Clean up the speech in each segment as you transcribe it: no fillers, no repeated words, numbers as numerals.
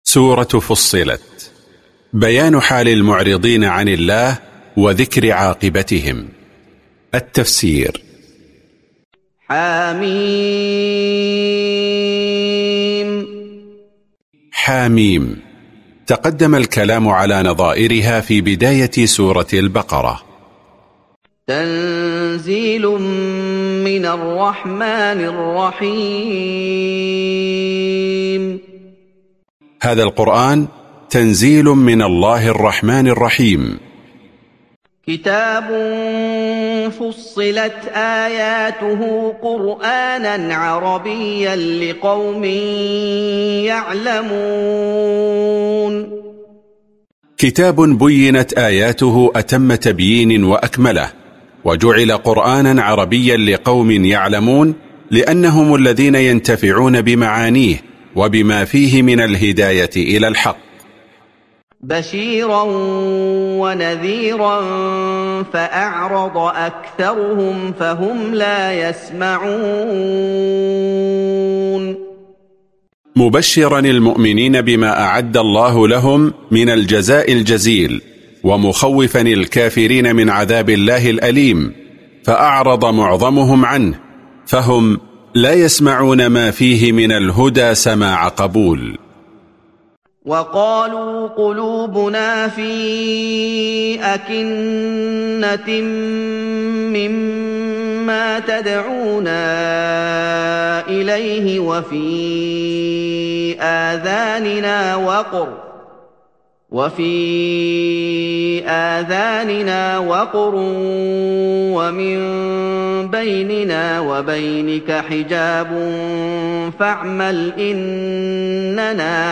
سورة فصلت. بيان حال المعرضين عن الله وذكر عاقبتهم. التفسير. حاميم. تقدم الكلام على نظائرها في بداية سورة البقرة. تنزيل من الرحمن الرحيم. هذا القرآن تنزيل من الله الرحمن الرحيم. كتاب فصلت آياته قرآنا عربيا لقوم يعلمون. كتاب بينت آياته أتم تبيين وأكمله، وجعل قرآنا عربيا لقوم يعلمون، لأنهم الذين ينتفعون بمعانيه وبما فيه من الهداية إلى الحق. بشيرا ونذيرا فأعرض أكثرهم فهم لا يسمعون. مبشرا المؤمنين بما أعد الله لهم من الجزاء الجزيل، ومخوفا الكافرين من عذاب الله الأليم، فأعرض معظمهم عنه، فهم لا يسمعون ما فيه من الهدى سماع قبول. وقالوا قلوبنا في أكنة مما تدعونا إليه وفي آذاننا وقر ومن بيننا وبينك حجاب فاعمل إننا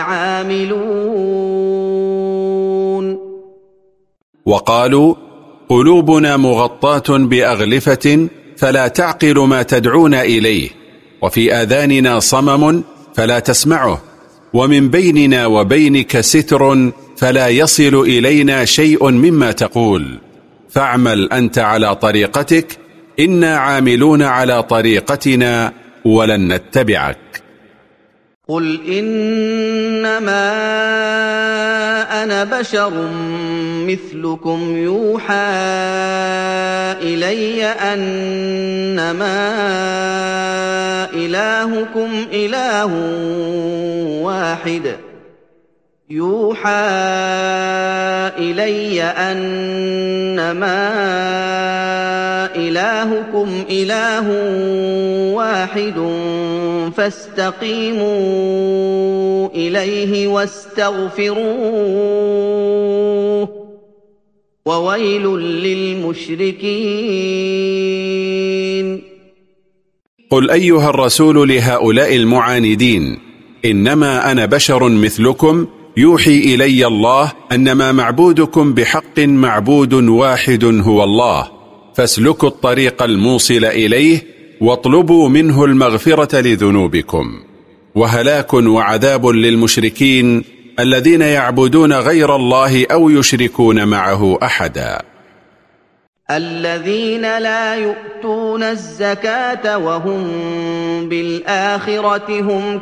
عاملون. وقالوا قلوبنا مغطاة بأغلفة فلا تعقل ما تدعونا إليه، وفي آذاننا صمم فلا تسمعه، ومن بيننا وبينك ستر فلا يصل إلينا شيء مما تقول، فاعمل أنت على طريقتك إنا عاملون على طريقتنا ولن نتبعك. قل إنما أنا بشر مثلكم يوحى إلي أنما إلهكم إله واحد فاستقيموا إليه واستغفروه وويل للمشركين. قل أيها الرسول لهؤلاء المعاندين: إنما أنا بشر مثلكم يوحي إلي الله أنما معبودكم بحق معبود واحد هو الله، فاسلكوا الطريق الموصل إليه واطلبوا منه المغفرة لذنوبكم. وهلاك وعذاب للمشركين الذين يعبدون غير الله أو يشركون معه أحدا. الذين لا يؤتون الزكاة وهم بالآخرة هم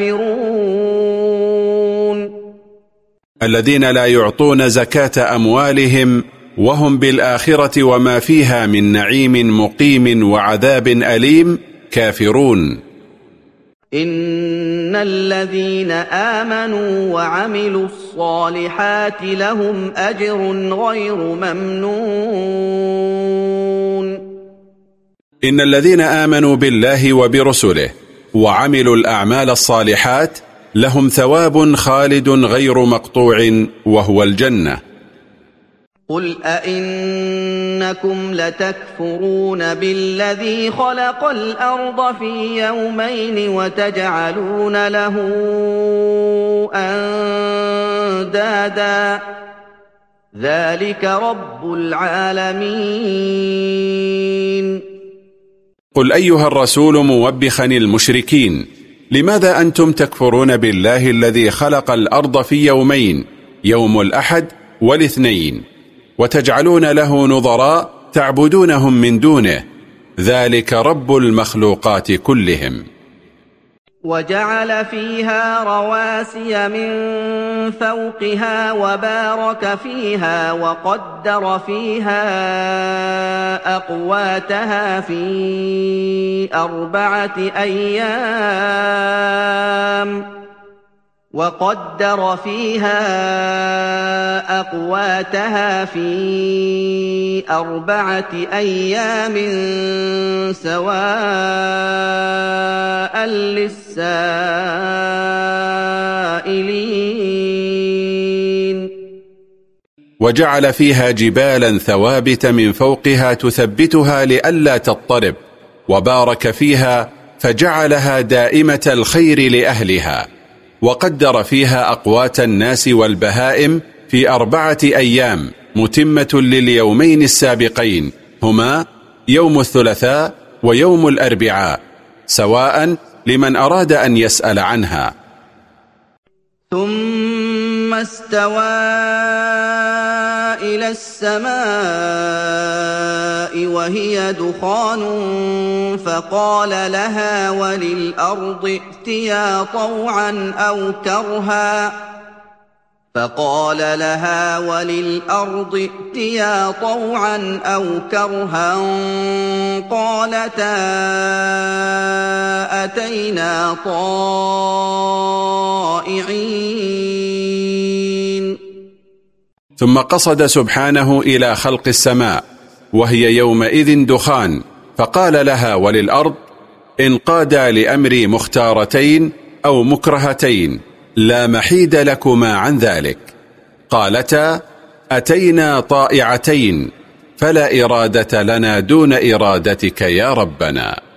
كافرون. الذين لا يعطون زكاة أموالهم وهم بالآخرة وما فيها من نعيم مقيم وعذاب أليم كافرون. إن الذين آمنوا وعملوا الصالحات لهم أجر غير ممنون. إن الذين آمنوا بالله وبرسله وعملوا الأعمال الصالحات لهم ثواب خالد غير مقطوع وهو الجنة. قل أئنكم لتكفرون بالذي خلق الأرض في يومين وتجعلون له أندادا ذلك رب العالمين. قل أيها الرسول موبخا المشركين: لماذا أنتم تكفرون بالله الذي خلق الأرض في يومين، يوم الأحد والاثنين، وتجعلون له نظراء تعبدونهم من دونه، ذلك رب المخلوقات كلهم. وجعل فيها رواسي من فوقها وبارك فيها وقدر فيها أقواتها في 4 أيام سواء للسائلين. وجعل فيها جبالا ثوابت من فوقها تثبتها لئلا تضطرب، وبارك فيها فجعلها دائمة الخير لأهلها، وقدر فيها أقوات الناس والبهائم في 4 أيام متمة لليومين السابقين، هما يوم الثلاثاء ويوم الأربعاء، سواء لمن أراد أن يسأل عنها. ثم استوى إلى السماء وهي دخان فقال لها وللأرض ائتيا طوعا أو كرها قالتا أتينا طائعين. ثم قصد سبحانه إلى خلق السماء وهي يومئذ دخان، فقال لها وللأرض: انقادا لأمري مختارتين أو مكرهتين لا محيد لكما عن ذلك. قالتا: أتينا طائعتين، فلا إرادة لنا دون إرادتك يا ربنا.